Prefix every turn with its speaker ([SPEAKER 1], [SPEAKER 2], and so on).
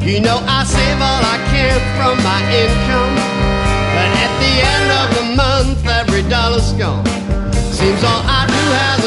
[SPEAKER 1] You know I save all I can from my income, but at the end of the month every dollar's gone. Seems all I do has